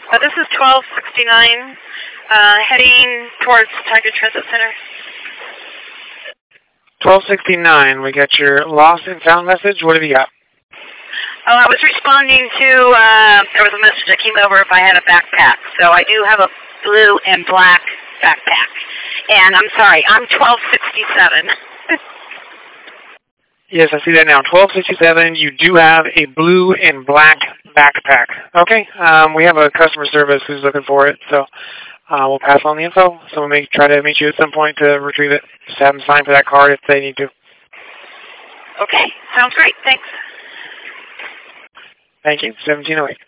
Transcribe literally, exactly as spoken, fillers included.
Uh, this is twelve sixty-nine, uh, heading towards Tiger Transit Center. twelve sixty-nine, we got your lost and found message. What have you got? Oh, I was responding to, uh, there was a message that came over if I had a backpack. So I do have a blue and black backpack. And I'm sorry, I'm twelve sixty-seven. Yes, I see that now. twelve sixty-seven, you do have a blue and black backpack. Okay, um, we have a customer service who's looking for it, so uh, we'll pass on the info. Someone may try to meet you at some point to retrieve it. Just have them sign for that card if they need to. Okay, sounds great. Thanks. Thank you. seventeen oh eight.